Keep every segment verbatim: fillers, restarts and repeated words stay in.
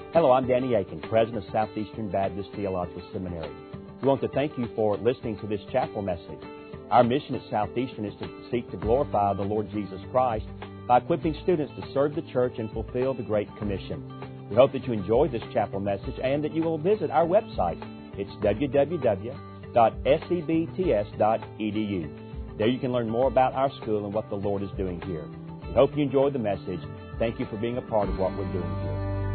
Hello, I'm Danny Aiken, President of Southeastern Baptist Theological Seminary. We want to thank you for listening to this chapel message. Our mission at Southeastern is to seek to glorify the Lord Jesus Christ by equipping students to serve the church and fulfill the Great Commission. We hope that you enjoyed this chapel message and that you will visit our website. It's w w w dot s e b t s dot e d u. There you can learn more about our school and what the Lord is doing here. We hope you enjoyed the message. Thank you for being a part of what we're doing here.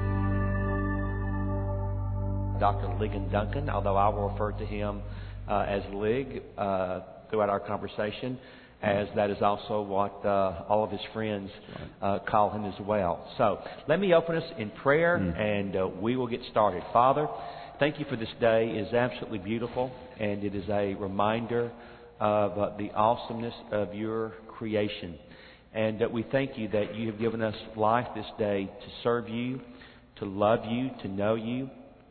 Doctor Ligon Duncan, although I will refer to him uh, as Lig uh, throughout our conversation, as that is also what uh, all of his friends uh, call him as well. So let me open us in prayer, mm. and uh, we will get started. Father, thank you for this day. It is absolutely beautiful, and it is a reminder of uh, the awesomeness of your creation. And uh, we thank you that you have given us life this day to serve you, to love you, to know you.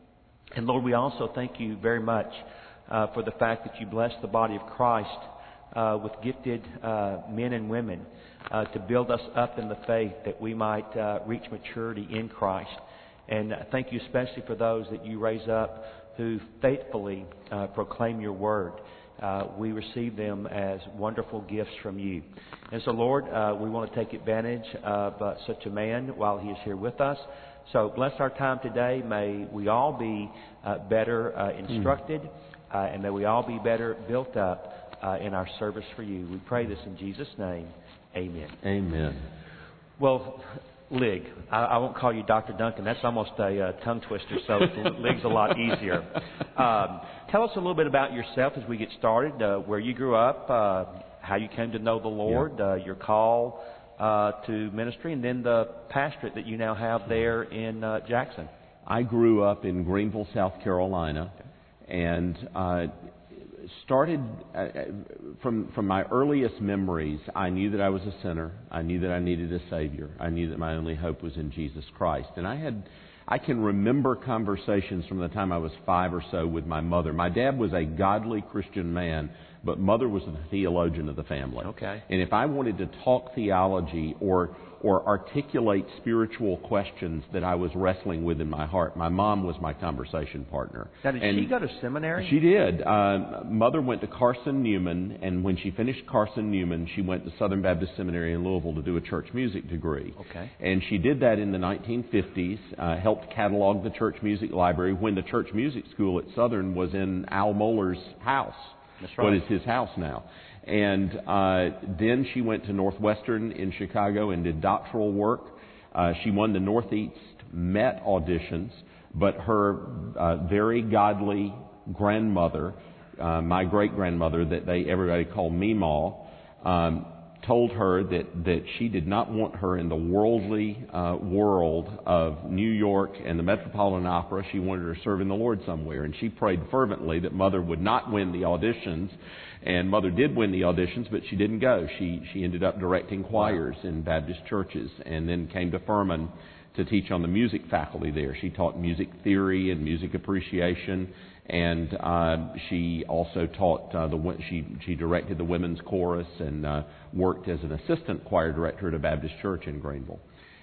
And Lord, we also thank you very much uh, for the fact that you bless the body of Christ uh, with gifted uh, men and women uh, to build us up in the faith that we might uh, reach maturity in Christ. And uh, thank you especially for those that you raise up who faithfully uh, proclaim your word. Uh, we receive them as wonderful gifts from you. And so, Lord, uh, we want to take advantage of uh, such a man while he is here with us. So bless our time today. May we all be uh, better uh, instructed, uh, and may we all be better built up uh, in our service for you. We pray this in Jesus' name. Amen. Amen. Well, Lig, I, I won't call you Doctor Duncan. That's almost a uh, tongue twister, so Lig's a lot easier. Um, tell us a little bit about yourself as we get started, uh, where you grew up, uh, how you came to know the Lord, yeah. uh, your call Uh, to ministry, and then the pastorate that you now have there in uh, Jackson. I grew up in Greenville, South Carolina, and uh, started uh, from from my earliest memories. I knew that I was a sinner. I knew that I needed a Savior. I knew that my only hope was in Jesus Christ. And I had, I can remember conversations from the time I was five or so with my mother. My dad was a godly Christian man, but Mother was the theologian of the family. Okay. And if I wanted to talk theology or or articulate spiritual questions that I was wrestling with in my heart, my mom was my conversation partner. Now, did and she go to seminary? She did. Uh, Mother went to Carson Newman, and when she finished Carson Newman, she went to Southern Baptist Seminary in Louisville to do a church music degree. Okay. And she did that in the nineteen fifties, uh, helped catalog the church music library when the church music school at Southern was in Al Mohler's house. That's right. What is his house now. And uh, then she went to Northwestern in Chicago and did doctoral work. Uh, she won the Northeast Met auditions, but her uh, very godly grandmother, uh, my great-grandmother that they everybody called Meemaw, um, told her that, that she did not want her in the worldly uh, world of New York and the Metropolitan Opera. She wanted her to serve in the Lord somewhere. And she prayed fervently that Mother would not win the auditions. And Mother did win the auditions, but she didn't go. She she ended up directing choirs in Baptist churches and then came to Furman to teach on the music faculty there. She taught music theory and music appreciation. And uh, she also taught uh, the she she directed the women's chorus and uh, worked as an assistant choir director at a Baptist church in Greenville.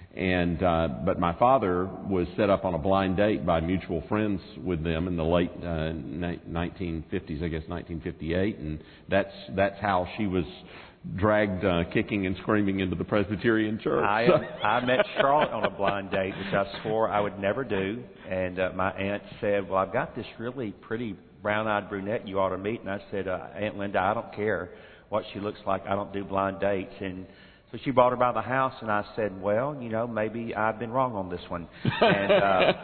And uh, but my father was set up on a blind date by mutual friends with them in the late uh, nineteen fifties, I guess nineteen fifty-eight, and that's that's how she was dragged uh, kicking and screaming into the Presbyterian church. I, I met Charlotte on a blind date, which I swore I would never do. And uh, my aunt said, well, I've got this really pretty brown-eyed brunette you ought to meet. And I said, uh, Aunt Linda, I don't care what she looks like. I don't do blind dates. And so she brought her by the house, and I said, well, you know, maybe I've been wrong on this one. And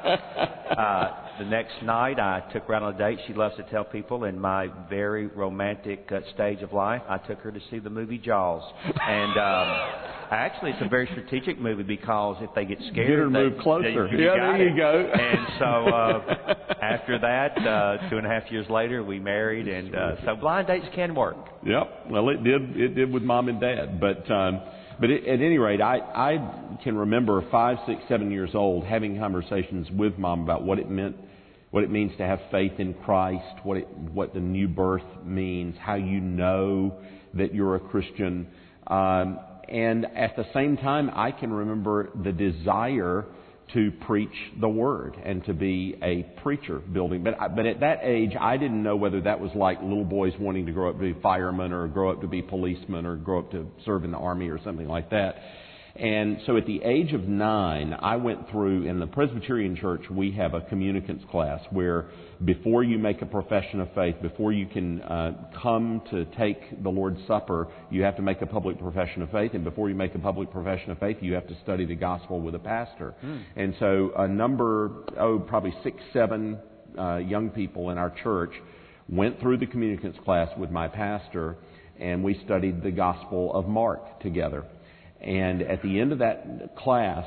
uh, uh, the next night, I took her out on a date. She loves to tell people in my very romantic uh, stage of life, I took her to see the movie Jaws. And um, actually, it's a very strategic movie because if they get scared, get her they move closer. They, you yeah, there you it. go. And so uh, after that, uh, two and a half years later, we married. And uh, so blind dates can work. Yep. Well, it did. It did with Mom and Dad, but. Um, But at any rate, I, I can remember five, six, seven years old having conversations with Mom about what it meant, what it means to have faith in Christ, what it, what the new birth means, how you know that you're a Christian. Um, and at the same time, I can remember the desire to preach the Word and to be a preacher building. But I, but at that age, I didn't know whether that was like little boys wanting to grow up to be firemen or grow up to be policemen or grow up to serve in the Army or something like that. And so at the age of nine, I went through, in the Presbyterian Church, we have a communicants class where before you make a profession of faith, before you can uh, come to take the Lord's Supper, you have to make a public profession of faith. And before you make a public profession of faith, you have to study the gospel with a pastor. Mm. And so a number, oh, probably six, seven uh, young people in our church went through the communicants class with my pastor, and we studied the Gospel of Mark together. And at the end of that class,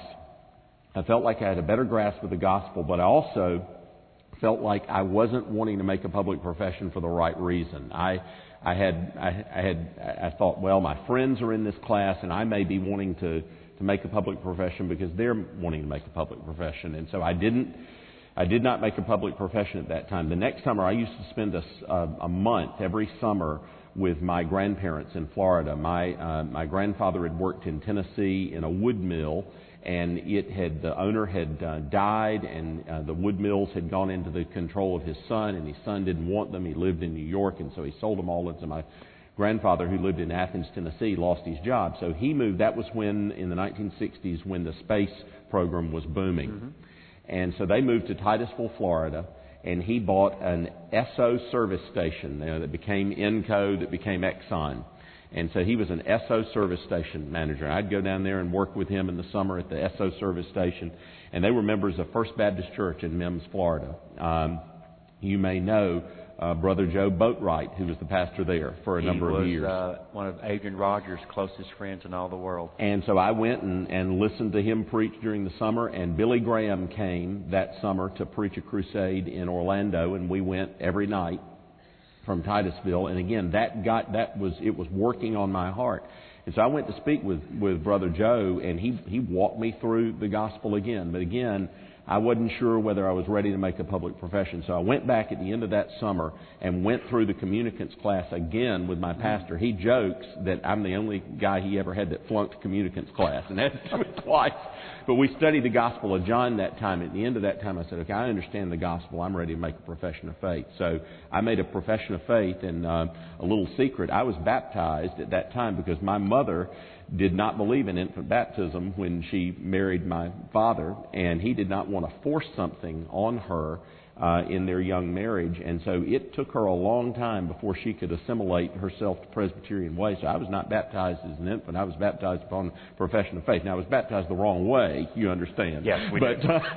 I felt like I had a better grasp of the gospel, but I also felt like I wasn't wanting to make a public profession for the right reason. I, I had, I, I had, I thought, well, my friends are in this class, and I may be wanting to, to make a public profession because they're wanting to make a public profession, and so I didn't. I did not make a public profession at that time. The next summer, I used to spend a, a, a month every summer with my grandparents in Florida. My uh, my grandfather had worked in Tennessee in a wood mill, and it had the owner had uh, died, and uh, the wood mills had gone into the control of his son, and his son didn't want them. He lived in New York, and so he sold them all. And so my grandfather, who lived in Athens, Tennessee, lost his job. So he moved. That was when, in the nineteen sixties, when the space program was booming. Mm-hmm. And so they moved to Titusville, Florida, and he bought an Esso service station, you know, that became Enco, that became Exxon. And so he was an Esso service station manager. I'd go down there and work with him in the summer at the Esso service station. And they were members of First Baptist Church in Mims, Florida. Um, you may know uh, Brother Joe Boatwright, who was the pastor there for a he number was, of years. Uh, one of Adrian Rogers' closest friends in all the world. And so I went and, and listened to him preach during the summer, and Billy Graham came that summer to preach a crusade in Orlando, and we went every night from Titusville. And again, that got that was it was working on my heart. And so I went to speak with, with Brother Joe, and he, he walked me through the gospel again. But again, I wasn't sure whether I was ready to make a public profession. So I went back at the end of that summer and went through the communicants class again with my pastor. He jokes that I'm the only guy he ever had that flunked communicants class, and had to do it twice. But we studied the Gospel of John that time. At the end of that time, I said, okay, I understand the gospel. I'm ready to make a profession of faith. So I made a profession of faith, and uh, a little secret, I was baptized at that time because my mother did not believe in infant baptism when she married my father, and he did not want to force something on her uh, in their young marriage. And so it took her a long time before she could assimilate herself to Presbyterian ways. So I was not baptized as an infant. I was baptized upon profession of faith. Now, I was baptized the wrong way, you understand. Yes, we but, do. Uh,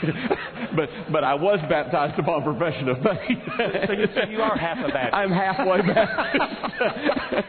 but, but I was baptized upon profession of faith. So you, so you are half a Baptist. I'm halfway Baptist.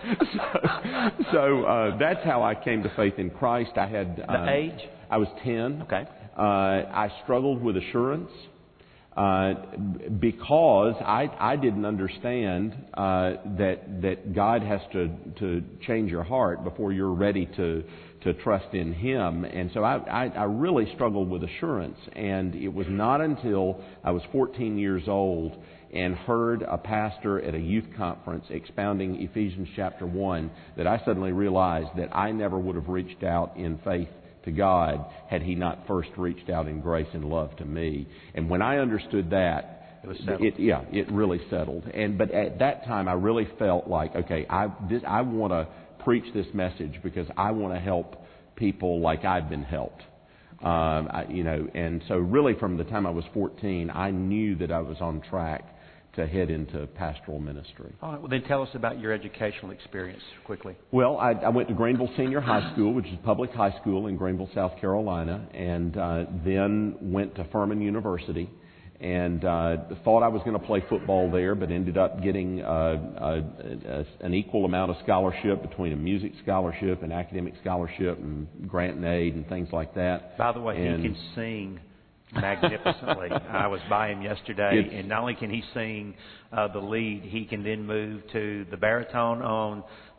so so uh, that's how I came to faith in Christ. I had... The uh, age? I was ten. Okay. Uh, I struggled with assurance. Uh, because I, I didn't understand uh, that that God has to, to change your heart before you're ready to to trust in Him, and so I, I, I really struggled with assurance. And it was not until I was fourteen years old and heard a pastor at a youth conference expounding Ephesians chapter one that I suddenly realized that I never would have reached out in faith to God had He not first reached out in grace and love to me. And when I understood that, it was settled. It, yeah, it really settled. And but at that time, I really felt like, okay, I this, I want to preach this message because I want to help people like I've been helped. Um, I, you know, and so really from the time I was fourteen, I knew that I was on track to head into pastoral ministry. All right, well, then tell us about your educational experience quickly. Well, I, I went to Greenville Senior High School, which is a public high school in Greenville, South Carolina, and uh, then went to Furman University, and uh, thought I was going to play football there, but ended up getting uh, a, a, an equal amount of scholarship between a music scholarship and academic scholarship and grant and aid and things like that. By the way, and he can sing magnificently. I was by him yesterday, it's, and not only can he sing uh, the lead, he can then move to the baritone on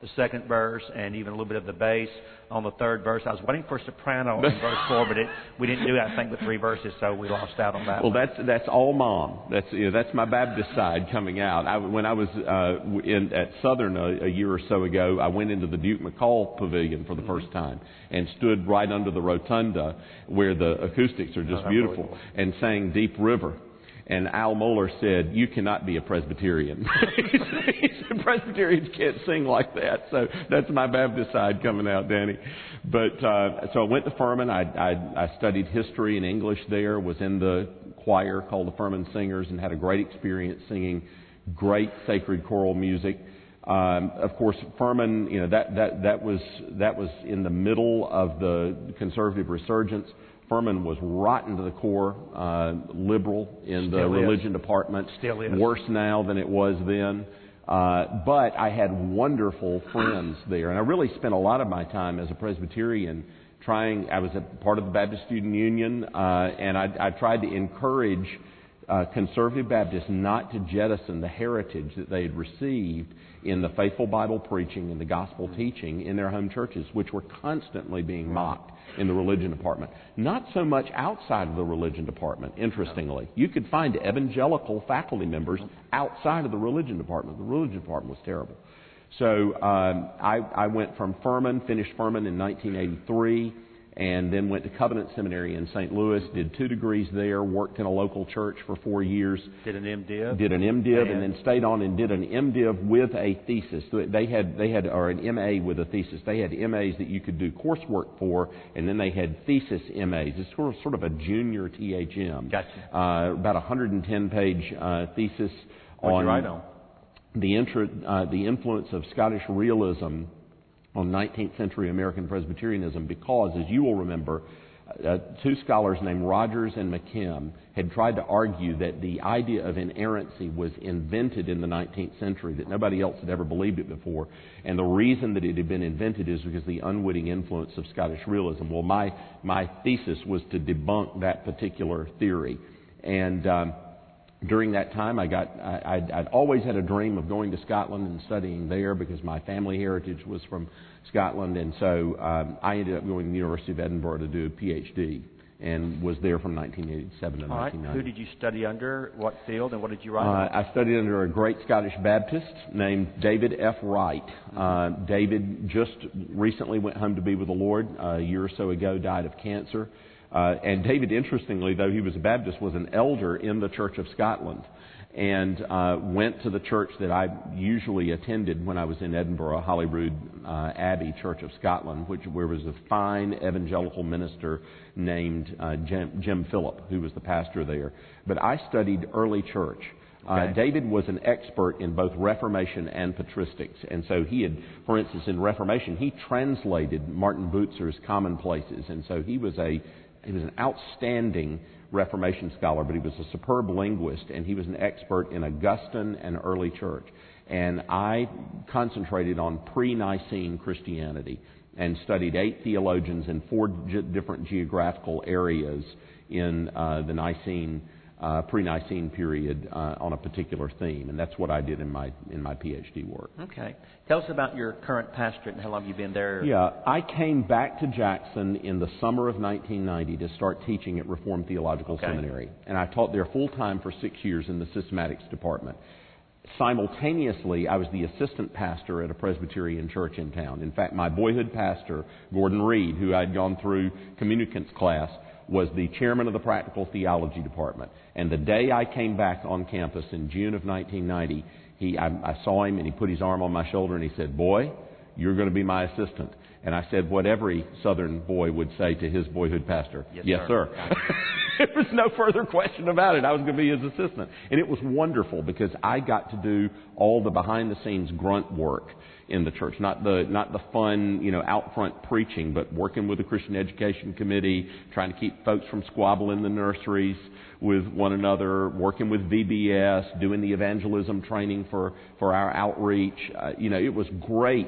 the second verse and even a little bit of the bass on the third verse. I was waiting for soprano in verse four, but it, we didn't do, I think, the three verses, so we lost out on that. Well, one. that's that's all Mom. That's you know, that's my Baptist side coming out. I, when I was uh, in, at Southern a, a year or so ago, I went into the Duke McCall Pavilion for the mm-hmm. first time and stood right under the rotunda where the acoustics are just oh, beautiful really cool. and sang Deep River. And Al Mohler said, "You cannot be a Presbyterian." He said, "Presbyterians can't sing like that." So that's my Baptist side coming out, Danny. But uh, so I went to Furman. I, I, I studied history and English there. Was in the choir called the Furman Singers, and had a great experience singing great sacred choral music. Um, of course, Furman, you know, that that that was that was in the middle of the conservative resurgence. Furman was rotten to the core, uh, liberal in the Still religion is. department. Still is. Worse now than it was then. Uh, but I had wonderful friends there. And I really spent a lot of my time as a Presbyterian trying, I was a part of the Baptist Student Union, uh, and I, I tried to encourage uh, conservative Baptists not to jettison the heritage that they had received in the faithful Bible preaching and the gospel teaching in their home churches, which were constantly being mocked in the religion department. Not so much outside of the religion department, interestingly. You could find evangelical faculty members outside of the religion department. The religion department was terrible. So um, I, I went from Furman, finished Furman in nineteen eighty-three, and then went to Covenant Seminary in Saint Louis, did two degrees there, worked in a local church for four years. Did an MDiv? Did an MDiv, and, and then stayed on and did an MDiv with a thesis. They had, they had, or an M A with a thesis. They had M As that you could do coursework for, and then they had thesis M As. It's sort of, sort of a junior T H M. Gotcha. Uh, about a one hundred ten page uh, thesis What'd on, you write on? The, intro, uh, the influence of Scottish realism on nineteenth century American Presbyterianism, because, as you will remember, uh, two scholars named Rogers and McKim had tried to argue that the idea of inerrancy was invented in the nineteenth century, that nobody else had ever believed it before. And the reason that it had been invented is because of the unwitting influence of Scottish realism. Well, my, my thesis was to debunk that particular theory. And um, during that time, I got, I, I'd, I'd always had a dream of going to Scotland and studying there because my family heritage was from Scotland. And so um, I ended up going to the University of Edinburgh to do a P H D and was there from nineteen eighty-seven to All right. nineteen ninety. Who did you study under? What field? And what did you write Uh, on? I studied under a great Scottish Baptist named David F. Wright. Uh, David just recently went home to be with the Lord uh, a year or so ago, died of cancer. Uh, and David, interestingly, though he was a Baptist, was an elder in the Church of Scotland, and uh, went to the church that I usually attended when I was in Edinburgh, Holyrood uh, Abbey Church of Scotland, which where was a fine evangelical minister named uh, Jim, Jim Phillip, who was the pastor there. But I studied early church. Uh, Okay. David was an expert in both Reformation and patristics. And so he had, for instance, in Reformation, he translated Martin Bucer's Commonplaces. And so he was a he was an outstanding Reformation scholar, but he was a superb linguist, and he was an expert in Augustine and early church. And I concentrated on pre-Nicene Christianity and studied eight theologians in four ge- different geographical areas in uh, the Nicene Uh, pre-Nicene period uh, on a particular theme, and that's what I did in my in my P H D work. Okay. Tell us about your current pastorate and how long you've been there. Yeah, I came back to Jackson in the summer of nineteen ninety to start teaching at Reformed Theological Okay. Seminary, and I taught there full-time for six years in the systematics department. Simultaneously, I was the assistant pastor at a Presbyterian church in town. In fact, my boyhood pastor, Gordon Reed, who I'd gone through communicants class, was the chairman of the practical theology department. And the day I came back on campus in June of nineteen ninety, he, I, I saw him and he put his arm on my shoulder and he said, "Boy, you're going to be my assistant." And I said what every Southern boy would say to his boyhood pastor. Yes, Yes sir. sir. There was no further question about it. I was going to be his assistant. And it was wonderful because I got to do all the behind-the-scenes grunt work in the church. Not the not the fun, you know, out front preaching, but working with the Christian Education Committee, trying to keep folks from squabbling in the nurseries with one another, working with V B S, doing the evangelism training for, for our outreach. Uh, you know, it was great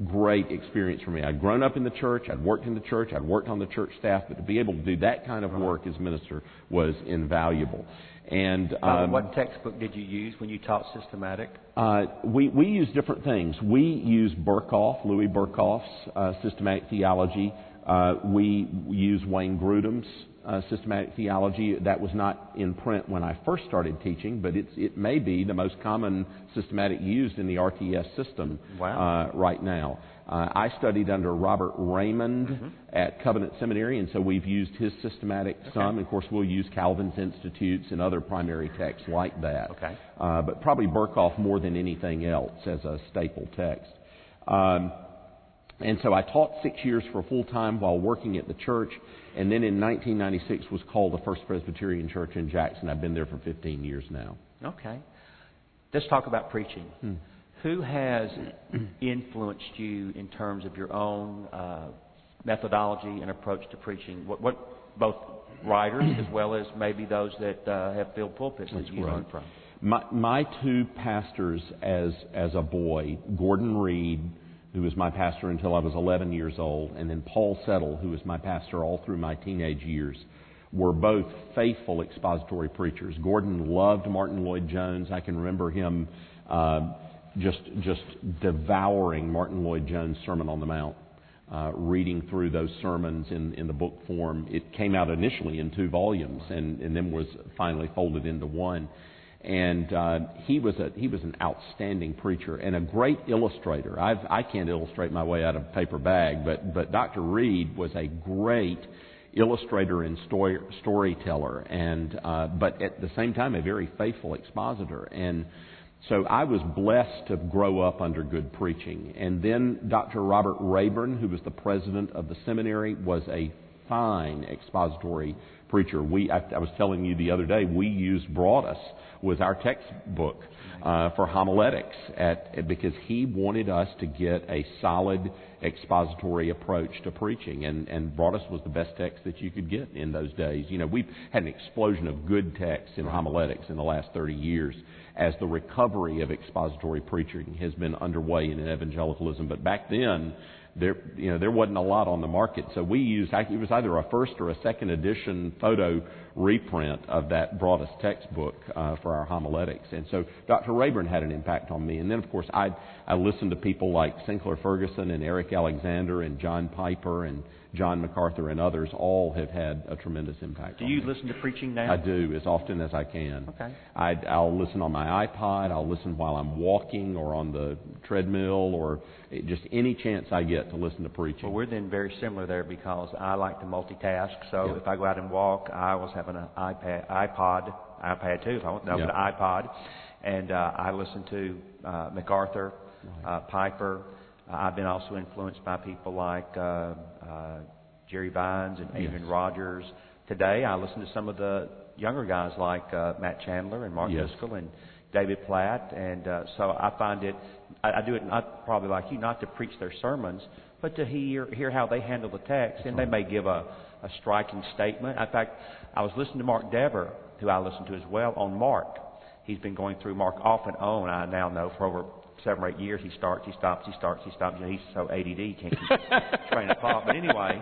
great experience for me. I'd grown up in the church, I'd worked in the church, I'd worked on the church staff, but to be able to do that kind of work as minister was invaluable. And uh, um, what textbook did you use when you taught systematic? Uh, we, we use different things. We use Burkhoff, Louis Burkhoff's uh, systematic theology. Uh, we use Wayne Grudem's uh, systematic theology. That was not in print when I first started teaching, but it's, it may be the most common systematic used in the R T S system wow. uh, right now. Uh, I studied under Robert Raymond mm-hmm. at Covenant Seminary, and so we've used his systematic okay. some. And of course, we'll use Calvin's Institutes and other primary texts like that. Okay. Uh, but probably Burkhoff more than anything else as a staple text. Um, and so I taught six years for full time while working at the church, and then in nineteen ninety-six was called the First Presbyterian Church in Jackson. I've been there for fifteen years now. Okay. Let's talk about preaching. Hmm. Who has influenced you in terms of your own uh, methodology and approach to preaching? What, what both writers as well as maybe those that uh, have filled pulpits that you learned from? My, my two pastors as as a boy, Gordon Reed, who was my pastor until I was eleven years old, and then Paul Settle, who was my pastor all through my teenage years, were both faithful expository preachers. Gordon loved Martin Lloyd-Jones. I can remember him uh, just just devouring Martin Lloyd-Jones' Sermon on the Mount, uh, reading through those sermons in, in the book form. It came out initially in two volumes and, and then was finally folded into one. And uh, he was a he was an outstanding preacher and a great illustrator. I've, I can't illustrate my way out of a paper bag, but but Doctor Reed was a great illustrator and story, storyteller, and uh, but at the same time a very faithful expositor. And so I was blessed to grow up under good preaching. And then Doctor Robert Rayburn, who was the president of the seminary, was a fine expository preacher. We I, I was telling you the other day we used Broadus was our textbook uh, for homiletics at because he wanted us to get a solid expository approach to preaching, and and Broadus was the best text that you could get in those days. You know, we've had an explosion of good texts in homiletics in the last thirty years as the recovery of expository preaching has been underway in evangelicalism. But back then, there, you know, there wasn't a lot on the market, so we used, it was either a first or a second edition photo reprint of that Broadus textbook uh, for our homiletics. And so Doctor Rayburn had an impact on me. And then, of course, I I listened to people like Sinclair Ferguson and Eric Alexander and John Piper and John MacArthur and others. All have had a tremendous impact do on me. Do you listen to preaching now? I do, as often as I can. Okay. I, I'll listen on my iPod. I'll listen while I'm walking or on the treadmill or just any chance I get to listen to preaching. Well, we're then very similar there because I like to multitask. So yeah. if I go out and walk, I always have an iPad, iPod, iPad too, if I want to, yeah. but an iPod. And uh, I listen to uh, MacArthur, right. uh, Piper. Uh, I've been also influenced by people like uh, uh, Jerry Vines and Adrian yes. Rogers. Today, I listen to some of the younger guys like uh, Matt Chandler and Mark yes. Driscoll and David Platt. And uh, so I find it, I, I do it not probably like you, not to preach their sermons, but to hear hear how they handle the text. And they may give a, a striking statement. In fact, I was listening to Mark Dever, who I listen to as well, on Mark. He's been going through Mark off and on, I now know, for over seven or eight years. He starts, he stops, he starts, he stops. You know, he's so A D D, he can't keep train of thought. But anyway,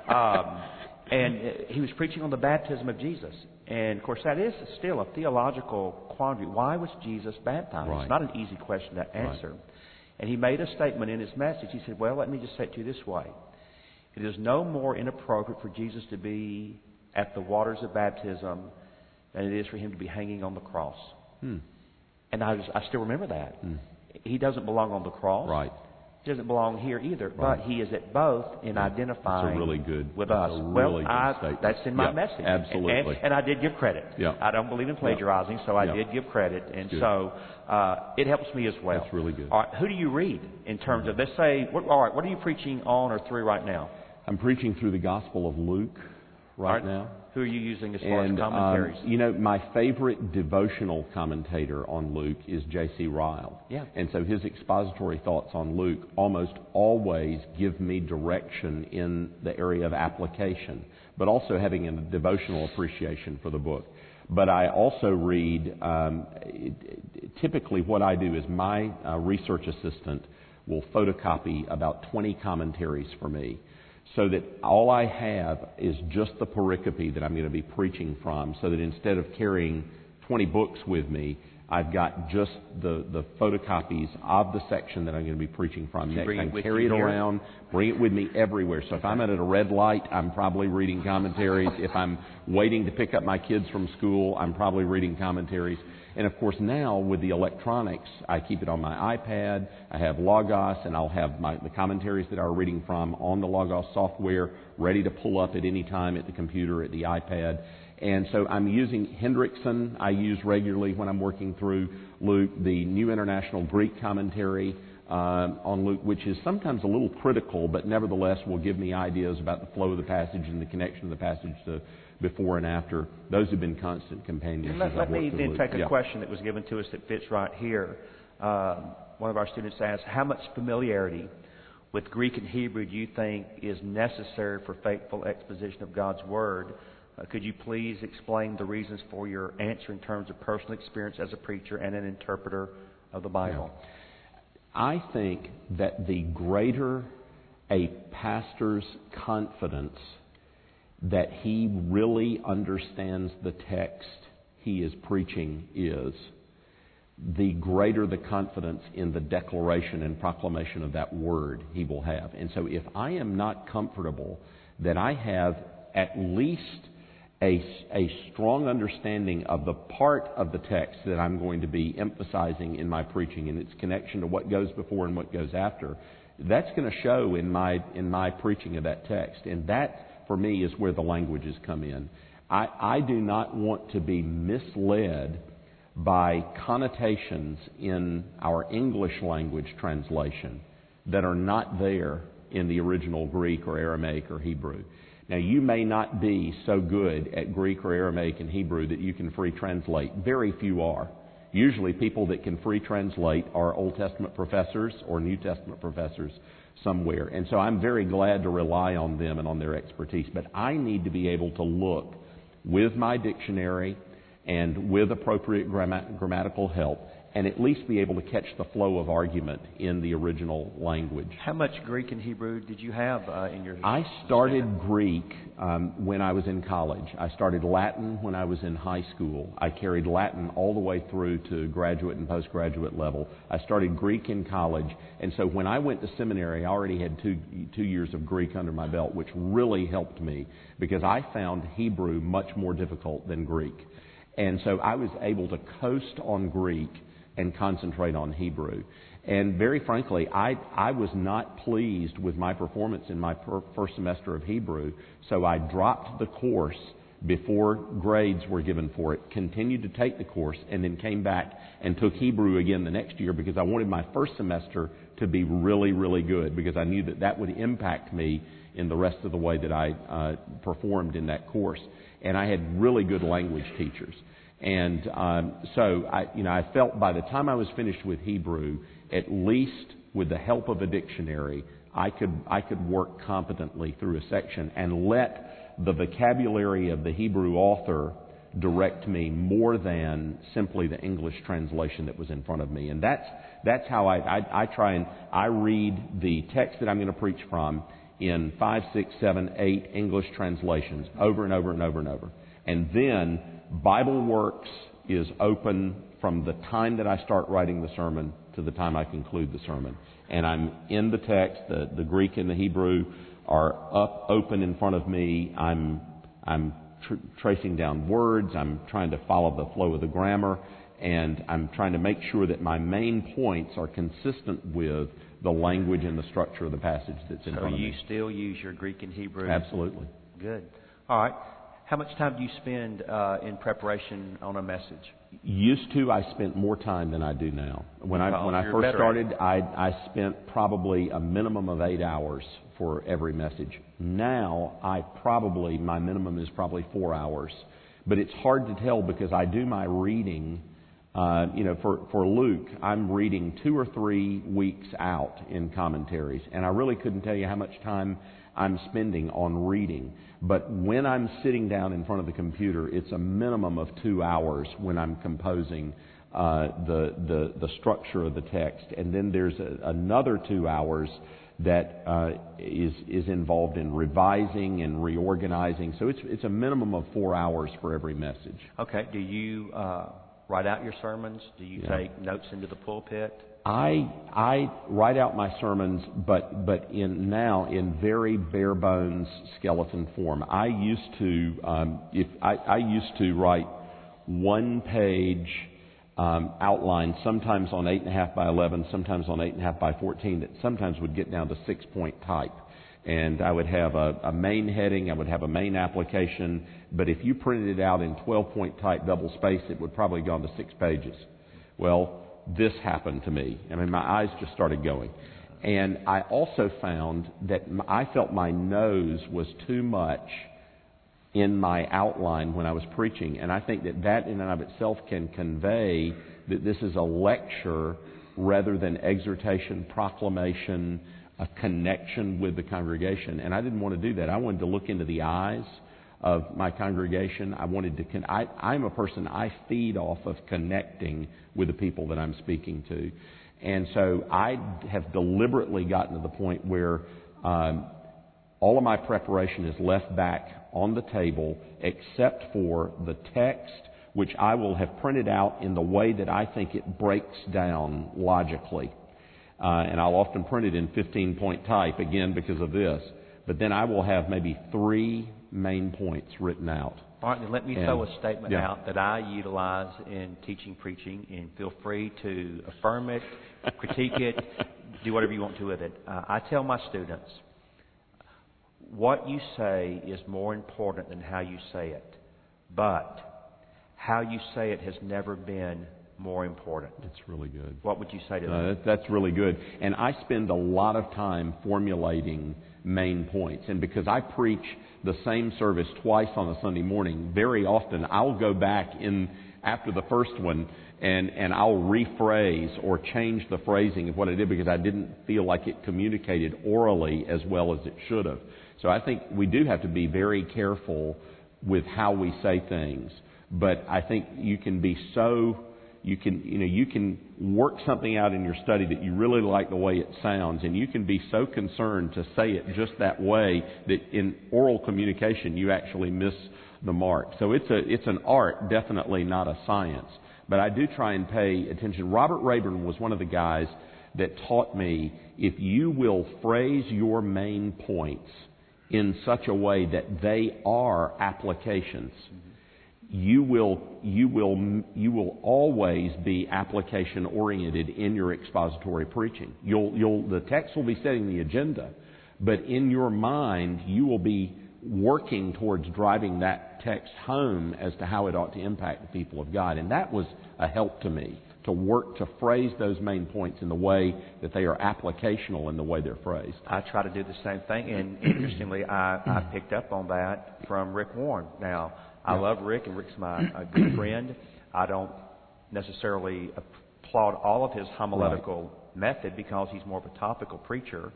um, and he was preaching on the baptism of Jesus. And, of course, that is still a theological quandary. Why was Jesus baptized? Right. It's not an easy question to answer. Right. And he made a statement in his message. He said, well, let me just say it to you this way. It is no more inappropriate for Jesus to be at the waters of baptism than it is for him to be hanging on the cross. Hmm. And I, just, I still remember that. Hmm. He doesn't belong on the cross. Right. He doesn't belong here either. Right. But he is at both in yeah. identifying that's a really good, with that's us. A well, really good I, statement. that's in my yeah, message. Absolutely. And, and I did give credit. Yeah. I don't believe in plagiarizing, yeah. so I yeah. did give credit. And good. so uh, it helps me as well. That's really good. All right, who do you read in terms of, let's say, what, all right, what are you preaching on or through right now? I'm preaching through the Gospel of Luke right, right. now. Who are you using as far and, as commentaries? Um, you know, my favorite devotional commentator on Luke is J C Ryle. Yeah. And so his expository thoughts on Luke almost always give me direction in the area of application, but also having a devotional appreciation for the book. But I also read, um, typically what I do is my uh, research assistant will photocopy about twenty commentaries for me, so that all I have is just the pericope that I'm going to be preaching from, so that instead of carrying twenty books with me, I've got just the, the photocopies of the section that I'm going to be preaching from. Next, I can carry it around, bring it with me everywhere. So if I'm at a red light, I'm probably reading commentaries. If I'm waiting to pick up my kids from school, I'm probably reading commentaries. And of course now with the electronics, I keep it on my iPad. I have Logos, and I'll have my, the commentaries that I'm reading from on the Logos software ready to pull up at any time at the computer, at the iPad. And so I'm using Hendrickson. I use regularly when I'm working through Luke, the New International Greek Commentary uh, on Luke, which is sometimes a little critical, but nevertheless will give me ideas about the flow of the passage and the connection of the passage to before and after. Those have been constant companions. Let, let me then Luke. take a yeah. question that was given to us that fits right here. Uh, one of our students asked, how much familiarity with Greek and Hebrew do you think is necessary for faithful exposition of God's Word? Uh, could you please explain the reasons for your answer in terms of personal experience as a preacher and an interpreter of the Bible? Yeah. I think that the greater a pastor's confidence that he really understands the text he is preaching is, the greater the confidence in the declaration and proclamation of that word he will have. And so if I am not comfortable that I have at least a, a strong understanding of the part of the text that I'm going to be emphasizing in my preaching and its connection to what goes before and what goes after, that's going to show in my in my preaching of that text. And that, for me, is where the languages come in. I, I do not want to be misled by connotations in our English language translation that are not there in the original Greek or Aramaic or Hebrew. Now, you may not be so good at Greek or Aramaic and Hebrew that you can free translate. Very few are. Usually people that can free translate are Old Testament professors or New Testament professors somewhere. And so I'm very glad to rely on them and on their expertise. But I need to be able to look with my dictionary and with appropriate gramma- grammatical help and at least be able to catch the flow of argument in the original language. How much Greek and Hebrew did you have uh, in your... I started Greek um, when I was in college. I started Latin when I was in high school. I carried Latin all the way through to graduate and postgraduate level. I started Greek in college, and so when I went to seminary, I already had two, two years of Greek under my belt, which really helped me because I found Hebrew much more difficult than Greek. And so I was able to coast on Greek and concentrate on Hebrew. And very frankly, I, I was not pleased with my performance in my per, first semester of Hebrew, so I dropped the course before grades were given for it, continued to take the course, and then came back and took Hebrew again the next year because I wanted my first semester to be really, really good because I knew that that would impact me in the rest of the way that I uh, performed in that course. And I had really good language teachers. And um, so, I, you know, I felt by the time I was finished with Hebrew, at least with the help of a dictionary, I could I could work competently through a section and let the vocabulary of the Hebrew author direct me more than simply the English translation that was in front of me. And that's that's how I, I, I try and I read the text that I'm going to preach from in five, six, seven, eight English translations over and over and over and over. And then Bible Works is open from the time that I start writing the sermon to the time I conclude the sermon. And I'm in the text. The, the Greek and the Hebrew are up, open in front of me. I'm, I'm tr- tracing down words. I'm trying to follow the flow of the grammar. And I'm trying to make sure that my main points are consistent with the language and the structure of the passage that's in so front of me. So you still use your Greek and Hebrew? Absolutely. Good. All right. How much time do you spend uh, in preparation on a message? Used to, I spent more time than I do now. When I when I first started, I, I spent probably a minimum of eight hours for every message. Now, I probably my minimum is probably four hours, but it's hard to tell because I do my reading. Uh, you know, for for Luke, I'm reading two or three weeks out in commentaries, and I really couldn't tell you how much time I'm spending on reading. But when I'm sitting down in front of the computer, it's a minimum of two hours when I'm composing uh, the, the, the structure of the text. And then there's a, another two hours that uh, is, is involved in revising and reorganizing. So it's, it's a minimum of four hours for every message. Okay. Do you uh, write out your sermons? Do you Yeah. take notes into the pulpit? I I write out my sermons, but but in now in very bare bones skeleton form. I used to um, if I, I used to write one page um, outline, sometimes on eight and a half by eleven, sometimes on eight and a half by fourteen. That sometimes would get down to six point type, and I would have a, a main heading, I would have a main application. But if you printed it out in twelve point type double space, it would probably go on to six pages. Well, this happened to me. I mean, my eyes just started going. And I also found that I felt my nose was too much in my outline when I was preaching. And I think that that in and of itself can convey that this is a lecture rather than exhortation, proclamation, a connection with the congregation. And I didn't want to do that. I wanted to look into the eyes of my congregation. I wanted to, con- I, I'm a person, I feed off of connecting with the people that I'm speaking to. And so I have deliberately gotten to the point where um, all of my preparation is left back on the table except for the text, which I will have printed out in the way that I think it breaks down logically. Uh, and I'll often print it in fifteen point type, again, because of this. But then I will have maybe three main points written out. All right, then let me And- throw a statement yeah. out that I utilize in teaching, preaching, and feel free to affirm it, critique it, do whatever you want to with it. Uh, I tell my students, what you say is more important than how you say it, but how you say it has never been more important. That's really good. What would you say to Uh, them? that, that's really good. And I spend a lot of time formulating main points. And because I preach the same service twice on a Sunday morning, very often I'll go back in after the first one and, and I'll rephrase or change the phrasing of what I did because I didn't feel like it communicated orally as well as it should have. So I think we do have to be very careful with how we say things. But I think you can be so... You can, you know, you can work something out in your study that you really like the way it sounds, and you can be so concerned to say it just that way that in oral communication you actually miss the mark. So it's a, it's an art, definitely not a science. But I do try and pay attention. Robert Rayburn was one of the guys that taught me if you will phrase your main points in such a way that they are applications, you will you will you will always be application oriented in your expository preaching. You'll you'll the text will be setting the agenda, but in your mind you will be working towards driving that text home as to how it ought to impact the people of God. And that was a help to me, to work to phrase those main points in the way that they are applicational in the way they're phrased. I try to do the same thing, and interestingly, I, I picked up on that from Rick Warren. Now, I Yeah. love Rick, and Rick's my a good friend. I don't necessarily applaud all of his homiletical method because he's more of a topical preacher,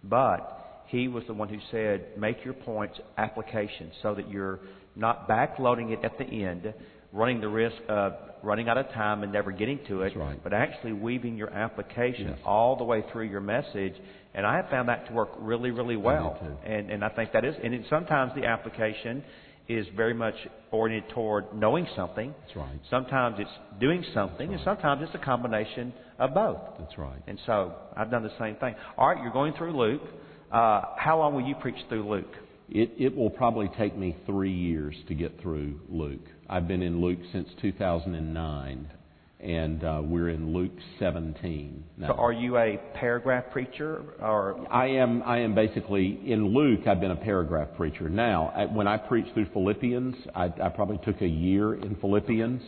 but he was the one who said, make your points application so that you're not backloading it at the end, running the risk of running out of time and never getting to it, That's right. but actually weaving your application Yes. all the way through your message. And I have found that to work really, really well. I do too. And and I think that is, and it, sometimes the application is very much oriented toward knowing something. That's right. Sometimes it's doing something, That's and right. sometimes it's a combination of both. That's right. And so I've done the same thing. All right, you're going through Luke. Uh, how long will you preach through Luke? It, it will probably take me three years to get through Luke. I've been in Luke since two thousand nine, and uh, we're in Luke seventeen now. So are you a paragraph preacher, or I am. I am basically in Luke. I've been a paragraph preacher. Now, I, when I preached through Philippians, I, I probably took a year in Philippians,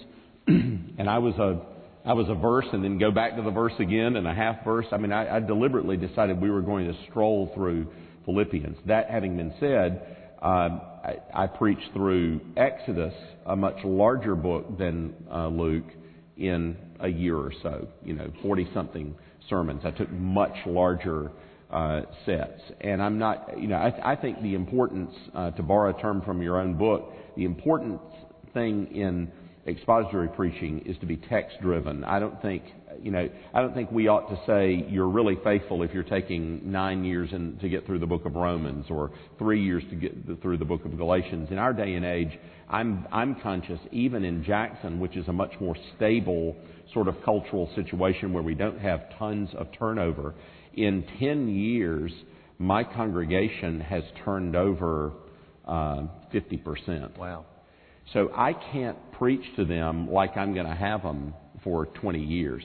and I was a I was a verse, and then go back to the verse again, and a half verse. I mean, I, I deliberately decided we were going to stroll through Philippians. That having been said, um, I, I preached through Exodus, a much larger book than uh, Luke, in a year or so. You know, forty-something sermons. I took much larger uh, sets, and I'm not. You know, I, I think the importance, uh, to borrow a term from your own book, the important thing in expository preaching is to be text-driven. I don't think, you know, I don't think we ought to say you're really faithful if you're taking nine years in, to get through the book of Romans or three years to get through the book of Galatians. In our day and age, I'm I'm conscious, even in Jackson, which is a much more stable sort of cultural situation where we don't have tons of turnover. In ten years, my congregation has turned over uh, fifty percent. Wow. So I can't preach to them like I'm going to have them for twenty years.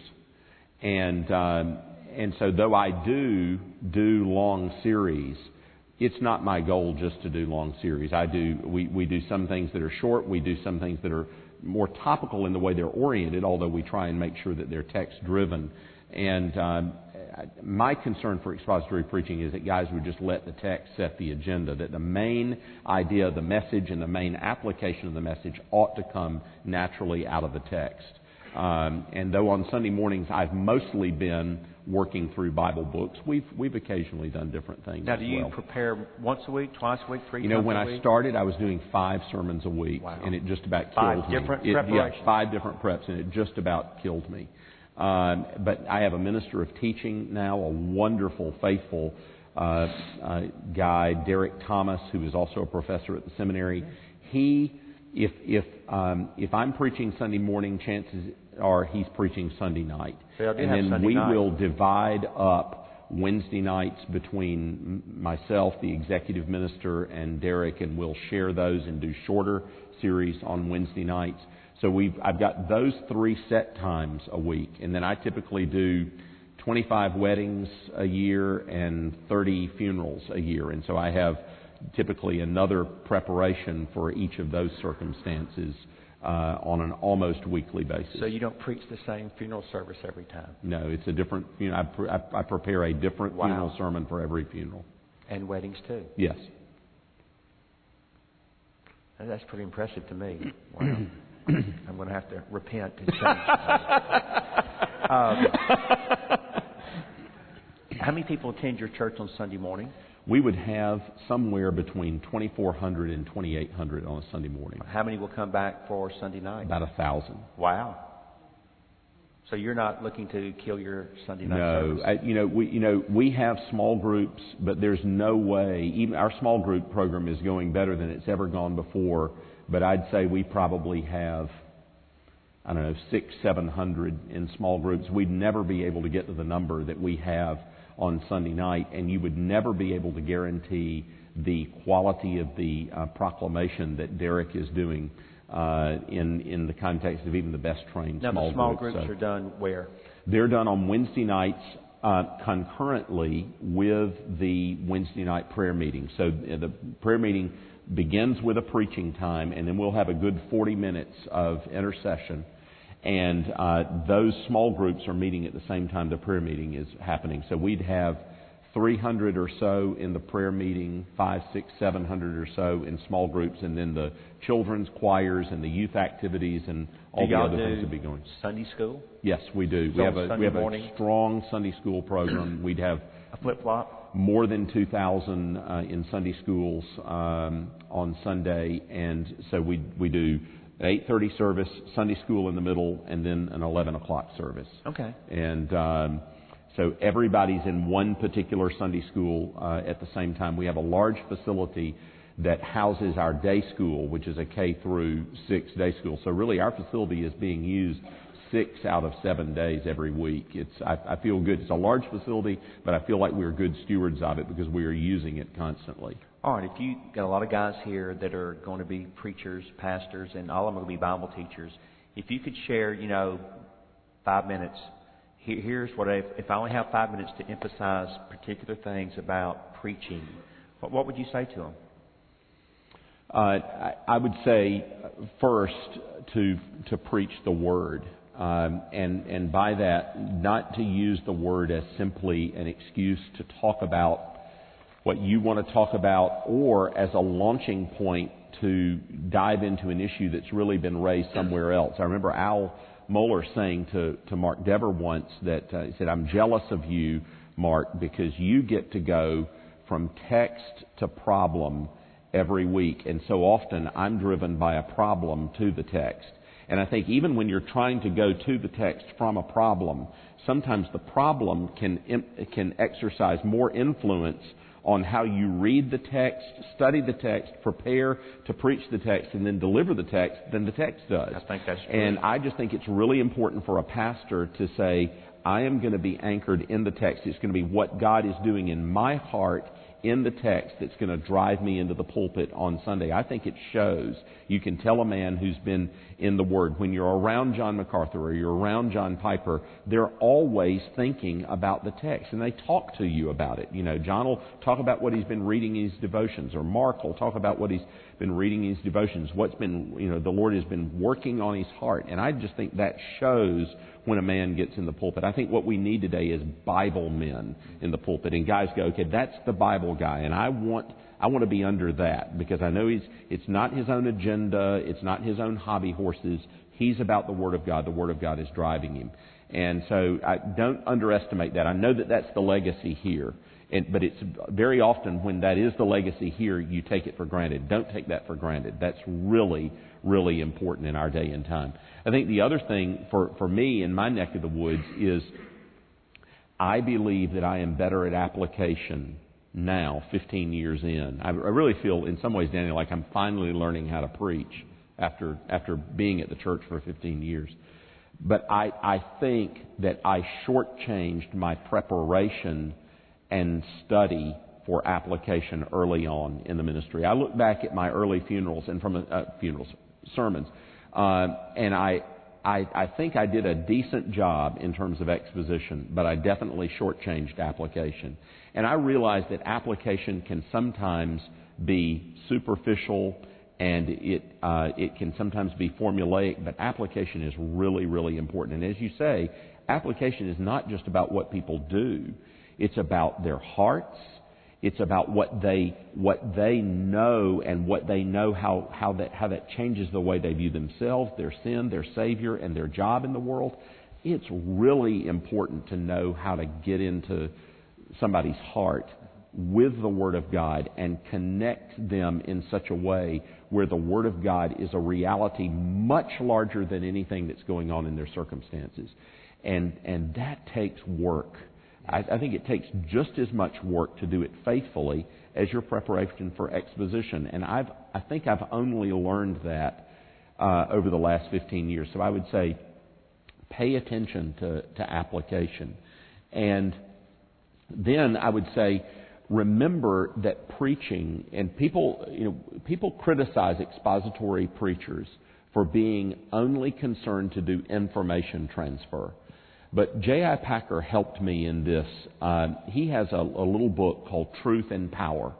And um, and so though I do do long series, it's not my goal just to do long series. I do we, we do some things that are short. We do some things that are more topical in the way they're oriented, although we try and make sure that they're text-driven. And um, my concern for expository preaching is that guys would just let the text set the agenda, that the main idea of the message and the main application of the message ought to come naturally out of the text. Um, and though on Sunday mornings I've mostly been working through Bible books, we've we've occasionally done different things. Now, do you as well. prepare once a week, twice a week, three You know, times when a I week? started, I was doing five sermons a week, Wow. and it just about Five killed me. different It- preparations? Yeah, five different preps, and it just about killed me. Um, but I have a minister of teaching now, a wonderful, faithful uh, uh, guy, Derek Thomas, who is also a professor at the seminary. He, if if um, if I'm preaching Sunday morning, chances are he's preaching Sunday night, So y'all do and have then Sunday we night. will divide up Wednesday nights between m- myself, the executive minister, and Derek, and we'll share those and do shorter series on Wednesday nights. So we've I've got those three set times a week, and then I typically do twenty-five weddings a year and thirty funerals a year, and so I have typically another preparation for each of those circumstances uh, on an almost weekly basis. So you don't preach the same funeral service every time? No, it's a different. You know, I, pre- I, I prepare a different Wow. funeral sermon for every funeral. And weddings too? Yes. And that's pretty impressive to me. Wow. I'm going to have to repent and change. um, how many people attend your church on Sunday morning? We would have somewhere between twenty-four hundred and twenty-eight hundred on a Sunday morning. How many will come back for Sunday night? About a thousand. Wow. So you're not looking to kill your Sunday night No, service? I, you know, we you know we have small groups, but there's no way. Even our small group program is going better than it's ever gone before. But I'd say we probably have, I don't know, six, seven hundred in small groups. We'd never be able to get to the number that we have on Sunday night, and you would never be able to guarantee the quality of the uh, proclamation that Derek is doing uh, in in the context of even the best trained now, small the small groups. groups So are done where? they're done on Wednesday nights uh, concurrently with the Wednesday night prayer meeting. So uh, the prayer meeting begins with a preaching time, and then we'll have a good forty minutes of intercession. And uh, those small groups are meeting at the same time the prayer meeting is happening. So we'd have three hundred or so in the prayer meeting, five, six, seven hundred or so in small groups, and then the children's choirs and the youth activities and all Do the y'all other do things that be going. Sunday school? Yes, we do. So we have on a Sunday we have morning? a strong Sunday school program. We'd have A flip-flop? more than two thousand uh, in Sunday schools um, on Sunday, and so we we do an eight thirty service, Sunday school in the middle, and then an eleven o'clock service. Okay. And um, so everybody's in one particular Sunday school uh, at the same time. We have a large facility that houses our day school, which is a K through six day school. So really, our facility is being used six out of seven days every week. It's I, I feel good. It's a large facility, but I feel like we're good stewards of it because we are using it constantly. All right, if you got a lot of guys here that are going to be preachers, pastors, and all of them will be Bible teachers, if you could share, you know, five minutes, here, here's what I, if I only have five minutes to emphasize particular things about preaching, what, what would you say to them? Uh, I, I would say first to to preach the Word. Um, and, and by that, not to use the Word as simply an excuse to talk about what you want to talk about, or as a launching point to dive into an issue that's really been raised somewhere else. I remember Al Mohler saying to, to Mark Dever once that uh, he said, "I'm jealous of you, Mark, because you get to go from text to problem every week, and so often I'm driven by a problem to the text." And I think even when you're trying to go to the text from a problem, sometimes the problem can can exercise more influence on how you read the text, study the text, prepare to preach the text, and then deliver the text than the text does. I think that's true. And I just think it's really important for a pastor to say, I am going to be anchored in the text. It's going to be what God is doing in my heart in the text that's going to drive me into the pulpit on Sunday. I think it shows. You can tell a man who's been in the Word. When you're around John MacArthur or you're around John Piper, they're always thinking about the text, and they talk to you about it. You know, John will talk about what he's been reading in his devotions, or Mark will talk about what he's been reading in his devotions, what's been, you know, the Lord has been working on his heart. And I just think that shows when a man gets in the pulpit. I think what we need today is Bible men in the pulpit. And guys go, okay, that's the Bible guy. And I want I want to be under that, because I know he's it's not his own agenda. It's not his own hobby horses. He's about the Word of God. The Word of God is driving him. And so I don't underestimate that. I know that that's the legacy here. And, but it's very often when that is the legacy here, you take it for granted. Don't take that for granted. That's really, really important in our day and time. I think the other thing for, for me in my neck of the woods is I believe that I am better at application now, fifteen years in. I, I really feel in some ways, Daniel, like I'm finally learning how to preach after after being at the church for fifteen years. But I, I think that I shortchanged my preparation and study for application early on in the ministry. I look back at my early funerals and from uh, funerals sermons, uh, and I, I I think I did a decent job in terms of exposition, but I definitely shortchanged application. And I realize that application can sometimes be superficial, and it uh, it can sometimes be formulaic, but application is really, really important. And as you say, application is not just about what people do. It's about their hearts. It's about what they what they know, and what they know how how that how that changes the way they view themselves, their sin, their Savior, and their job in the world. It's really important to know how to get into somebody's heart with the Word of God and connect them in such a way where the Word of God is a reality much larger than anything that's going on in their circumstances. And and that takes work. I, I think it takes just as much work to do it faithfully as your preparation for exposition. And I've I think I've only learned that uh, over the last fifteen years. So I would say pay attention to, to application. And then I would say remember that preaching, and people, you know, people criticize expository preachers for being only concerned to do information transfer. But J I. Packer helped me in this. Uh, he has a, a little book called Truth and Power.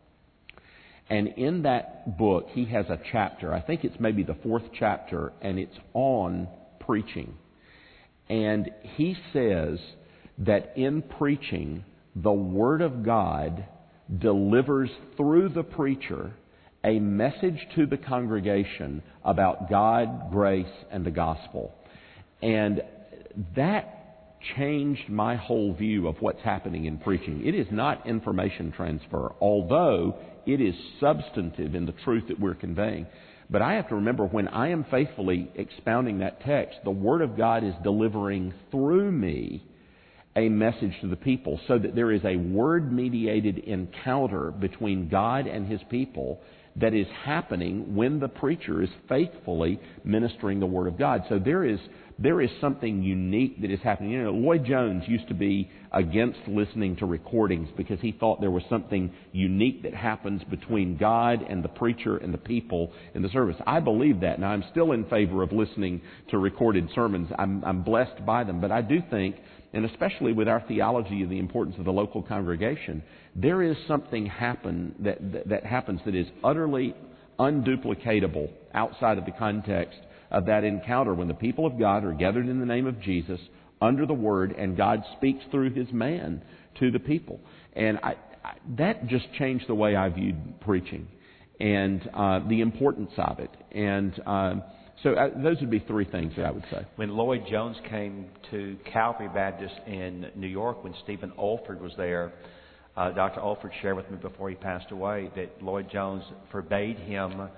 And in that book, he has a chapter, I think it's maybe the fourth chapter, and it's on preaching. And he says that in preaching, the Word of God delivers through the preacher a message to the congregation about God, grace, and the gospel. And that changed my whole view of what's happening in preaching. It is not information transfer, although it is substantive in the truth that we're conveying. But I have to remember, when I am faithfully expounding that text, the Word of God is delivering through me a message to the people, so that there is a Word-mediated encounter between God and His people that is happening when the preacher is faithfully ministering the Word of God. So there is there is something unique that is happening. You know, Lloyd Jones used to be against listening to recordings because he thought there was something unique that happens between God and the preacher and the people in the service. I believe that, and I'm still in favor of listening to recorded sermons. I'm, I'm blessed by them, but I do think, and especially with our theology of the importance of the local congregation, there is something happen that, that, that happens that is utterly unduplicatable outside of the context of that encounter when the people of God are gathered in the name of Jesus under the Word, and God speaks through His man to the people. And I, I, that just changed the way I viewed preaching and uh, the importance of it. And uh, So uh, those would be three things that I would say. When Lloyd Jones came to Calvary Baptist in New York, when Stephen Olford was there, uh, Doctor Olford shared with me before he passed away that Lloyd Jones forbade him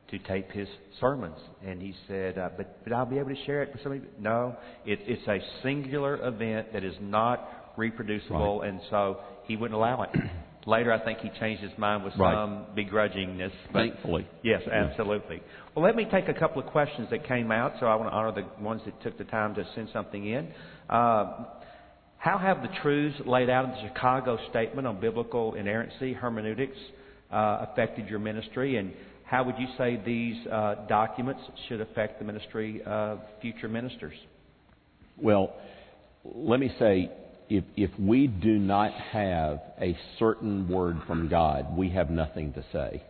to tape his sermons. And he said, uh, but, but I'll be able to share it with somebody. No, it, it's a singular event that is not reproducible, Right. and so he wouldn't allow it. Later, I think he changed his mind with Right. some begrudgingness. But Thankfully. yes, Yeah. absolutely. Well, let me take a couple of questions that came out, so I want to honor the ones that took the time to send something in. Uh, how have the truths laid out in the Chicago Statement on Biblical Inerrancy, Hermeneutics, uh, affected your ministry? And how would you say these uh, documents should affect the ministry of future ministers? Well, let me say, if, if we do not have a certain word from God, we have nothing to say.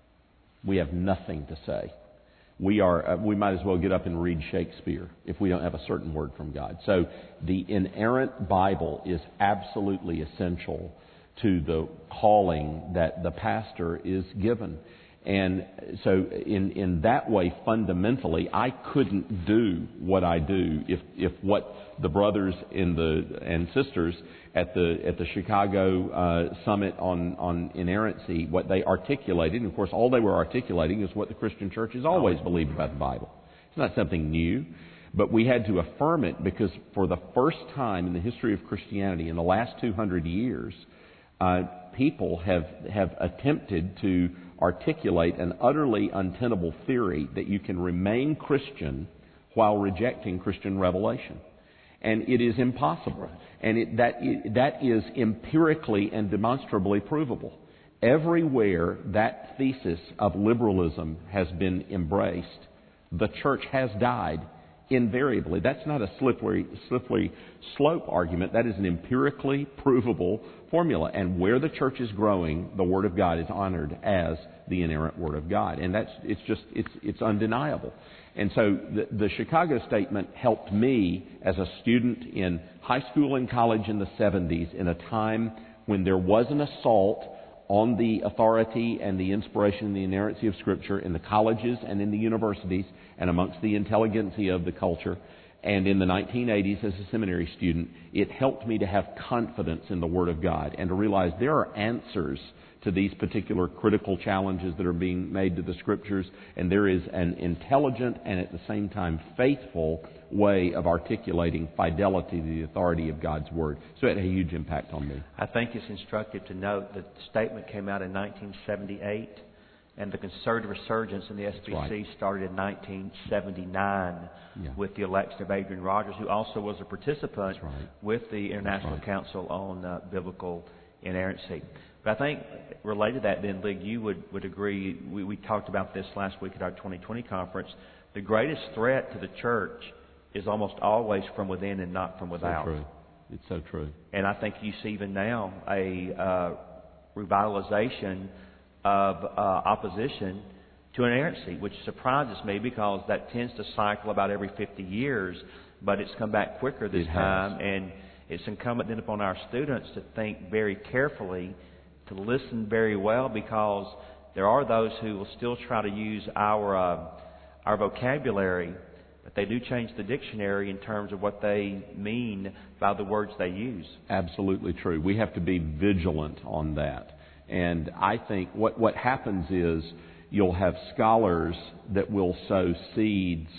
We have nothing to say. We are. Uh, we might as well get up and read Shakespeare if we don't have a certain word from God. So the inerrant Bible is absolutely essential to the calling that the pastor is given. And so in, in that way, fundamentally, I couldn't do what I do if, if what the brothers in the, and sisters at the, at the Chicago uh, Summit on, on Inerrancy, what they articulated, and of course all they were articulating is what the Christian church has always believed about the Bible. It's not something new, but we had to affirm it because for the first time in the history of Christianity, in the last two hundred years, uh, people have, have attempted to articulate an utterly untenable theory that you can remain Christian while rejecting Christian revelation. And it is impossible. And it, that, it, that is empirically and demonstrably provable. Everywhere that thesis of liberalism has been embraced, the church has died invariably. That's not a slippery, slippery slope argument. That is an empirically provable formula. And where the church is growing, the Word of God is honored as the inerrant Word of God. And that's, it's just, it's, it's undeniable. And so the, the Chicago Statement helped me as a student in high school and college in the seventies in a time when there was an assault on the authority and the inspiration and the inerrancy of Scripture in the colleges and in the universities and amongst the intelligentsia of the culture. And in the nineteen eighties as a seminary student, it helped me to have confidence in the Word of God and to realize there are answers to these particular critical challenges that are being made to the Scriptures, and there is an intelligent and at the same time faithful way of articulating fidelity to the authority of God's Word. So it had a huge impact on me. I think it's instructive to note that the statement came out in nineteen seventy-eight, and the conservative resurgence in the S B C right. started in nineteen seventy-nine yeah. with the election of Adrian Rogers, who also was a participant right. with the International right. Council on uh, Biblical Inerrancy. But I think related to that then, Lig, you would, would agree, we, we talked about this last week at our twenty twenty conference, the greatest threat to the church is almost always from within and not from without. So true. It's so true. And I think you see even now a uh, revitalization of uh, opposition to inerrancy, which surprises me because that tends to cycle about every fifty years, but it's come back quicker this It has. time. And it's incumbent then upon our students to think very carefully, to listen very well, because there are those who will still try to use our uh, our vocabulary, but they do change the dictionary in terms of what they mean by the words they use. Absolutely true. We have to be vigilant on that. And I think what, what happens is you'll have scholars that will sow seeds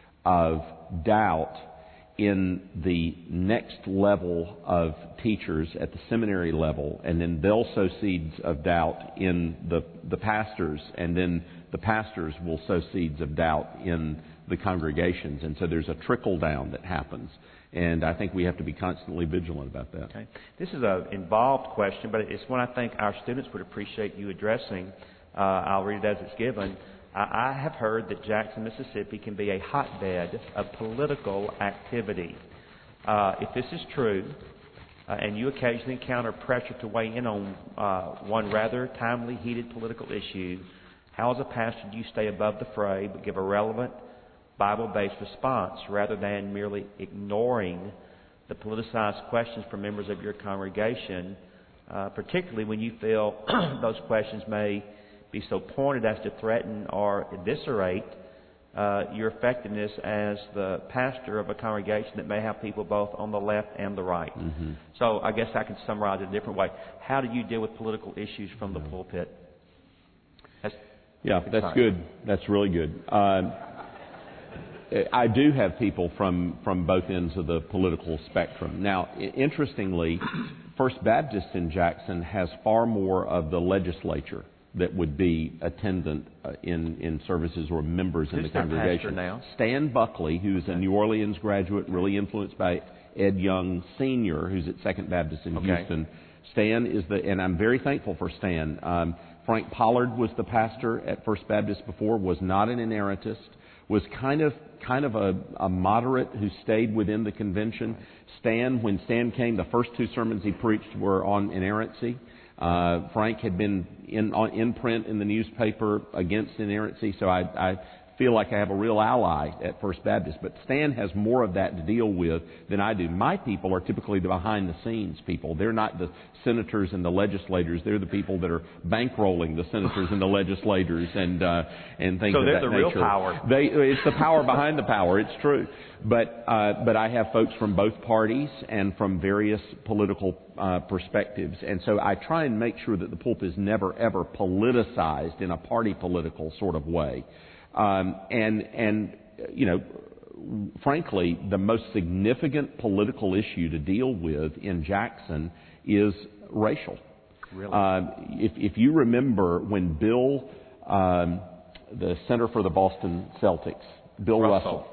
of doubt in the next level of teachers at the seminary level, and then they'll sow seeds of doubt in the, the pastors, and then the pastors will sow seeds of doubt in the congregations. And so there's a trickle down that happens. And I think we have to be constantly vigilant about that. Okay. This is an involved question, but it's one I think our students would appreciate you addressing. Uh, I'll read it as it's given. I, I have heard that Jackson, Mississippi can be a hotbed of political activity. Uh, if this is true, uh, and you occasionally encounter pressure to weigh in on uh, one rather timely, heated political issue, how as a pastor do you stay above the fray but give a relevant, Bible-based response rather than merely ignoring the politicized questions from members of your congregation, uh, particularly when you feel those questions may be so pointed as to threaten or eviscerate uh, your effectiveness as the pastor of a congregation that may have people both on the left and the right. Mm-hmm. So I guess I can summarize it a different way. How do you deal with political issues from the yeah. pulpit? That's Yeah, that's good. That's really good. Uh, I do have people from, from both ends of the political spectrum. Now, interestingly, First Baptist in Jackson has far more of the legislature that would be attendant uh, in, in services or members Who's in the congregation. Now? Stan Buckley, who's a New Orleans graduate, really influenced by Ed Young Senior, who's at Second Baptist in okay. Houston. Stan is the, and I'm very thankful for Stan. Um, Frank Pollard was the pastor at First Baptist before, was not an inerrantist, was kind of kind of a, a moderate who stayed within the convention. Stan, when Stan came, the first two sermons he preached were on inerrancy. Uh, Frank had been in on, in print in the newspaper against inerrancy, so I, I feel like I have a real ally at First Baptist. But Stan has more of that to deal with than I do. My people are typically the behind-the-scenes people. They're not the senators and the legislators. They're the people that are bankrolling the senators and the legislators and uh, and things so of they're that the nature. real power. They, it's the power behind the power. It's true. But uh, but I have folks from both parties and from various political uh, perspectives, and so I try and make sure that the pulpit is never ever politicized in a party political sort of way. Um, and and you know, frankly, the most significant political issue to deal with in Jackson is racial. Really? Um, if if you remember when Bill, um, the center for the Boston Celtics, Bill Russell. Russell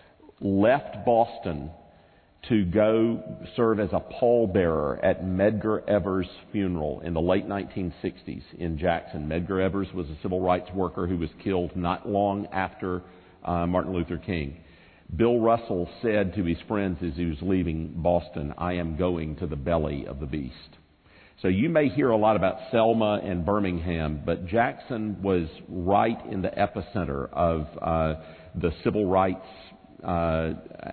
left Boston to go serve as a pallbearer at Medgar Evers' funeral in the late nineteen sixties in Jackson. Medgar Evers was a civil rights worker who was killed not long after uh, Martin Luther King. Bill Russell said to his friends as he was leaving Boston, "I am going to the belly of the beast." So you may hear a lot about Selma and Birmingham, but Jackson was right in the epicenter of uh, the civil rights Uh,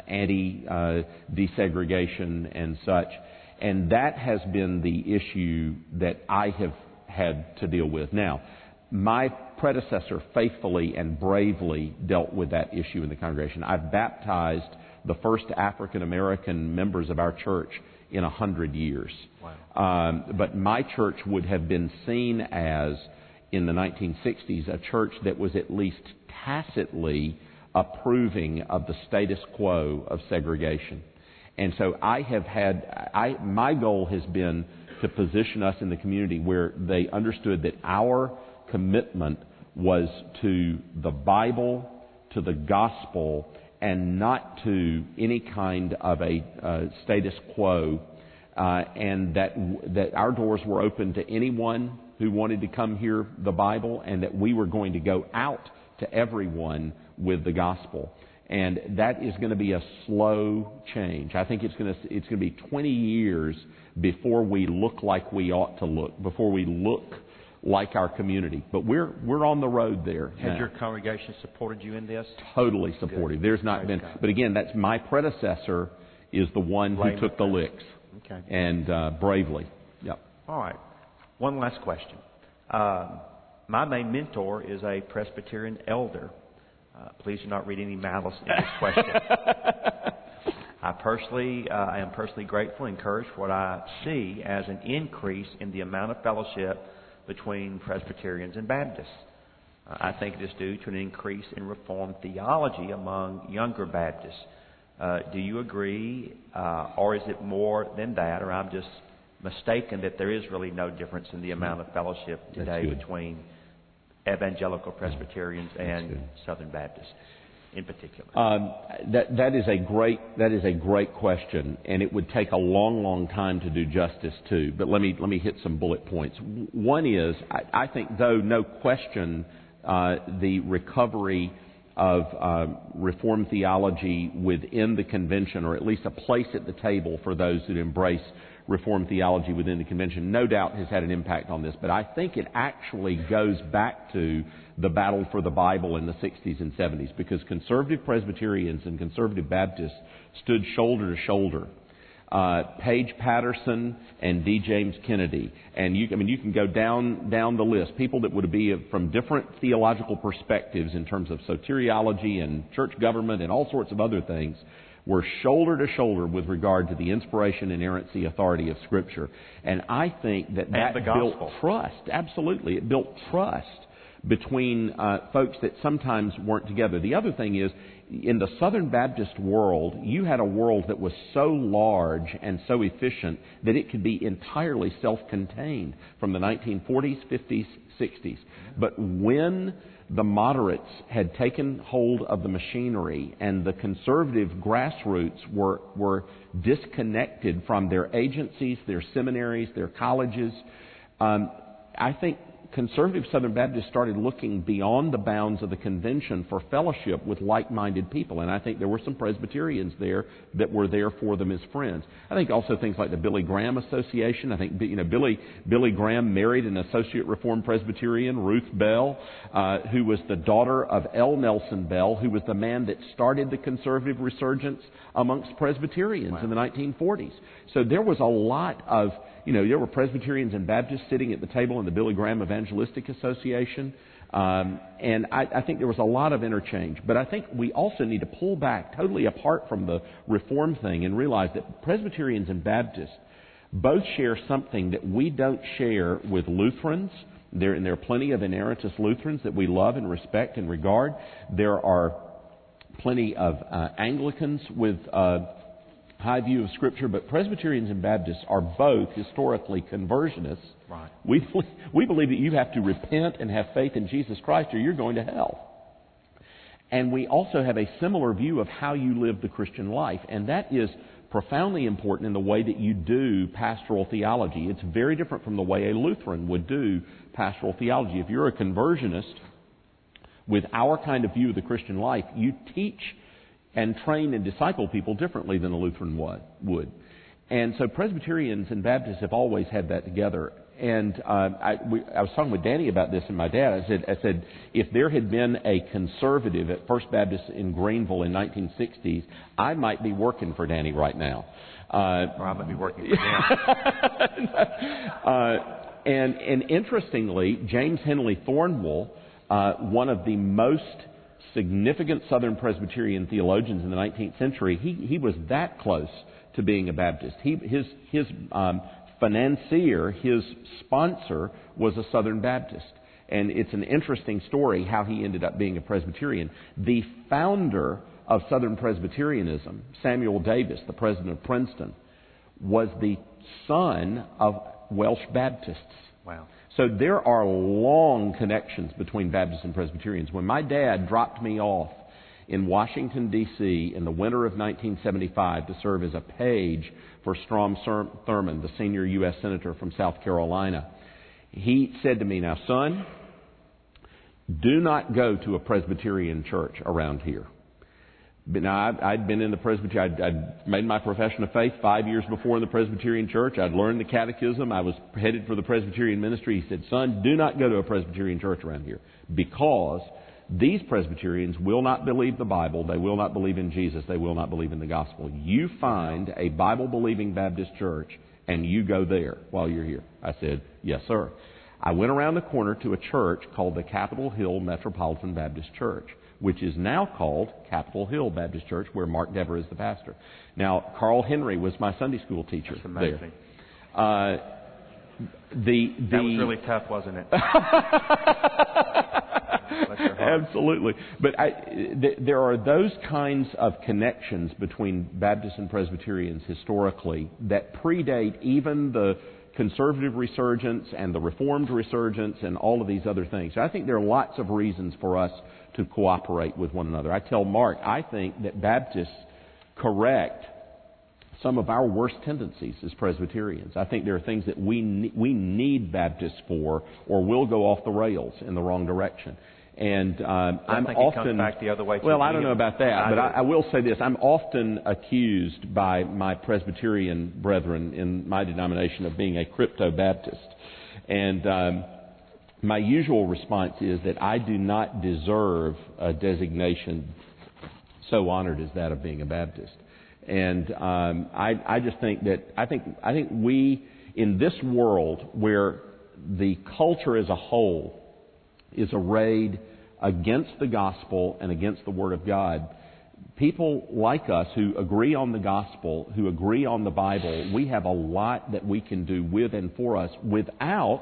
anti-desegregation uh, and such. And that has been the issue that I have had to deal with. Now, my predecessor faithfully and bravely dealt with that issue in the congregation. I've baptized the first African American members of our church in a hundred years. Wow. Um, but my church would have been seen as, in the nineteen sixties, a church that was at least tacitly approving of the status quo of segregation. And so I have had, I, my goal has been to position us in the community where they understood that our commitment was to the Bible, to the gospel, and not to any kind of a uh, status quo, uh, and that that our doors were open to anyone who wanted to come hear the Bible, and that we were going to go out to everyone with the gospel. And that is going to be a slow change. I think it's going to it's going to be twenty years before we look like we ought to look, before we look like our community. But we're we're on the road there. Has now. your congregation supported you in this? Totally supportive. There's not Praise been, God. But again, that's my predecessor is the one Blame who took the licks. Okay. And uh, bravely. Yep. All right. One last question. Um, My main mentor is a Presbyterian elder. Uh, please do not read any malice in this question. I personally, uh, I am personally grateful and encouraged for what I see as an increase in the amount of fellowship between Presbyterians and Baptists. Uh, I think it is due to an increase in Reformed theology among younger Baptists. Uh, do you agree, uh, or is it more than that, or I'm just mistaken that there is really no difference in the amount of fellowship today between Evangelical Presbyterians and Southern Baptists in particular? Um, that that is a great that is a great question, and it would take a long, long time to do justice to. But let me let me hit some bullet points. One is I, I think, though no question, uh, the recovery of uh, Reformed theology within the convention, or at least a place at the table for those who embrace Reformed theology within the convention, no doubt has had an impact on this. But I think it actually goes back to the battle for the Bible in the sixties and seventies, because conservative Presbyterians and conservative Baptists stood shoulder to shoulder. Uh, Paige Patterson and D. James Kennedy, and you, I mean, you can go down down the list. People that would be from different theological perspectives in terms of soteriology and church government and all sorts of other things, were shoulder to shoulder with regard to the inspiration, inerrancy, authority of Scripture. And I think that that built trust. Absolutely. It built trust between uh, folks that sometimes weren't together. The other thing is, in the Southern Baptist world, you had a world that was so large and so efficient that it could be entirely self-contained from the nineteen forties, fifties, sixties. But when the moderates had taken hold of the machinery and the conservative grassroots were, were disconnected from their agencies, their seminaries, their colleges, um, I think conservative Southern Baptists started looking beyond the bounds of the convention for fellowship with like-minded people. And I think there were some Presbyterians there that were there for them as friends. I think also things like the Billy Graham Association. I think, you know, Billy, Billy Graham married an Associate Reformed Presbyterian, Ruth Bell, uh, who was the daughter of L. Nelson Bell, who was the man that started the conservative resurgence amongst Presbyterians wow. in the nineteen forties. So there was a lot of You know, there were Presbyterians and Baptists sitting at the table in the Billy Graham Evangelistic Association. Um, and I, I think there was a lot of interchange. But I think we also need to pull back totally apart from the Reform thing and realize that Presbyterians and Baptists both share something that we don't share with Lutherans. There, and there are plenty of inerrantist Lutherans that we love and respect and regard. There are plenty of uh, Anglicans with uh, high view of Scripture, but Presbyterians and Baptists are both historically conversionists. Right. We, we believe that you have to repent and have faith in Jesus Christ or you're going to hell. And we also have a similar view of how you live the Christian life, and that is profoundly important in the way that you do pastoral theology. It's very different from the way a Lutheran would do pastoral theology. If you're a conversionist with our kind of view of the Christian life, you teach and train and disciple people differently than a Lutheran would. And so Presbyterians and Baptists have always had that together. And uh, I, we, I was talking with Danny about this and my dad. I said, I said, if there had been a conservative at First Baptist in Greenville in nineteen sixties, I might be working for Danny right now. Uh, or I might be working for him. uh, and, and interestingly, James Henley Thornwell, uh, one of the most significant Southern Presbyterian theologians in the nineteenth century, he, he was that close to being a Baptist. He, his his um, financier, his sponsor, was a Southern Baptist. And it's an interesting story how he ended up being a Presbyterian. The founder of Southern Presbyterianism, Samuel Davis, the president of Princeton, was the son of Welsh Baptists. Wow. So there are long connections between Baptists and Presbyterians. When my dad dropped me off in Washington, D C in the winter of nineteen seventy-five to serve as a page for Strom Thurmond, the senior U S Senator from South Carolina, he said to me, "Now, son, do not go to a Presbyterian church around here." But now, I'd been in the Presbyterian, I'd, I'd made my profession of faith five years before in the Presbyterian church. I'd learned the catechism. I was headed for the Presbyterian ministry. He said, "Son, do not go to a Presbyterian church around here because these Presbyterians will not believe the Bible. They will not believe in Jesus. They will not believe in the gospel. You find a Bible-believing Baptist church and you go there while you're here." I said, "Yes, sir." I went around the corner to a church called the Capitol Hill Metropolitan Baptist Church, which is now called Capitol Hill Baptist Church, where Mark Dever is the pastor. Now, Carl Henry was my Sunday school teacher. That's amazing. There. Uh, the, the, that was really tough, wasn't it? Absolutely. But I, th- there are those kinds of connections between Baptists and Presbyterians historically that predate even the conservative resurgence and the Reformed resurgence and all of these other things. So I think there are lots of reasons for us to cooperate with one another. I tell Mark, I think that Baptists correct some of our worst tendencies as Presbyterians. I think there are things that we ne- we need Baptists for, or we'll go off the rails in the wrong direction. And um, I I'm think often it comes back the other way. Well, I don't know about that, I but do. I, I will say this: I'm often accused by my Presbyterian brethren in my denomination of being a crypto-Baptist, and um, my usual response is that I do not deserve a designation so honored as that of being a Baptist. And um, I, I just think that I think I think we in this world where the culture as a whole is arrayed against the gospel and against the Word of God, people like us who agree on the gospel, who agree on the Bible, we have a lot that we can do with and for us without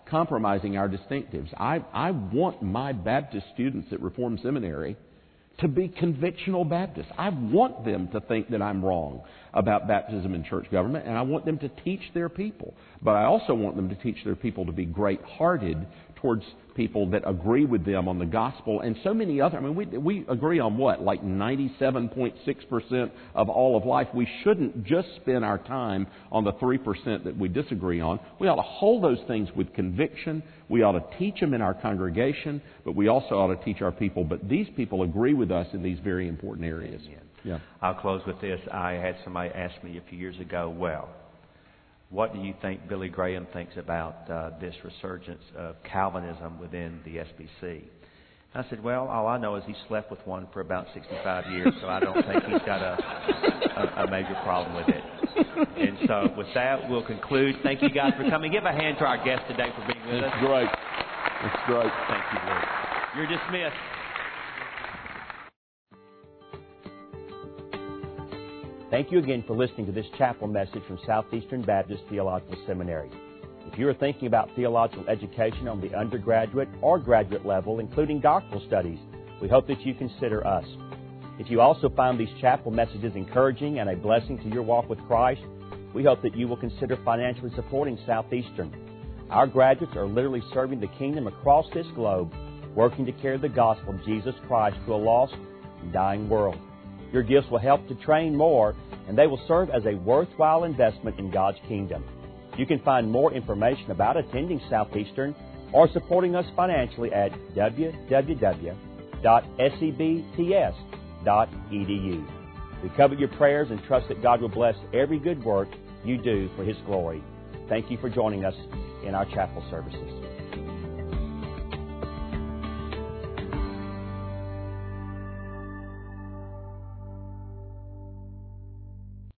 compromising our distinctives. I, I want my Baptist students at Reformed Seminary to be convictional Baptists. I want them to think that I'm wrong about baptism in church government, and I want them to teach their people. But I also want them to teach their people to be great-hearted towards people that agree with them on the gospel and so many other. I mean, we we agree on what, like ninety-seven point six percent of all of life. We shouldn't just spend our time on the three percent that we disagree on. We ought to hold those things with conviction. We ought to teach them in our congregation, but we also ought to teach our people. But these people agree with us in these very important areas. Amen. Yeah. I'll close with this. I had somebody ask me a few years ago, well, what do you think Billy Graham thinks about uh, this resurgence of Calvinism within the S B C? I said, well, all I know is he slept with one for about sixty-five years, so I don't think he's got a, a, a major problem with it. And so with that, we'll conclude. Thank you guys for coming. Give a hand to our guest today for being with us. That's great. That's great. Thank you, Lord. You're dismissed. Thank you again for listening to this chapel message from Southeastern Baptist Theological Seminary. If you are thinking about theological education on the undergraduate or graduate level, including doctoral studies, we hope that you consider us. If you also find these chapel messages encouraging and a blessing to your walk with Christ, we hope that you will consider financially supporting Southeastern. Our graduates are literally serving the kingdom across this globe, working to carry the gospel of Jesus Christ to a lost and dying world. Your gifts will help to train more, and they will serve as a worthwhile investment in God's kingdom. You can find more information about attending Southeastern or supporting us financially at w w w dot s e b t s dot e d u. We covet your prayers and trust that God will bless every good work you do for His glory. Thank you for joining us in our chapel services.